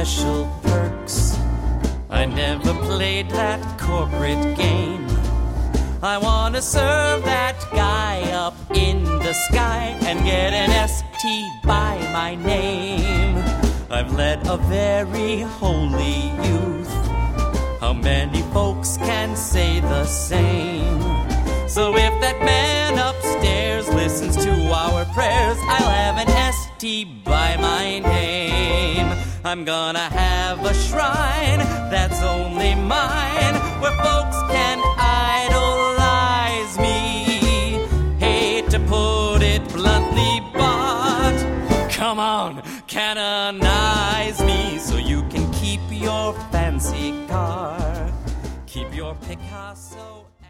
special perks. I never played that corporate game. I wanna serve that guy up in the sky and get an ST by my name. I've led a very holy youth. How many folks can say the same? So if that man upstairs listens to our prayers, I'll have an ST by my name. I'm gonna have a shrine that's only mine, where folks can idolize me. Hate to put it bluntly, but come on, canonize me so you can keep your fancy car, keep your Picasso.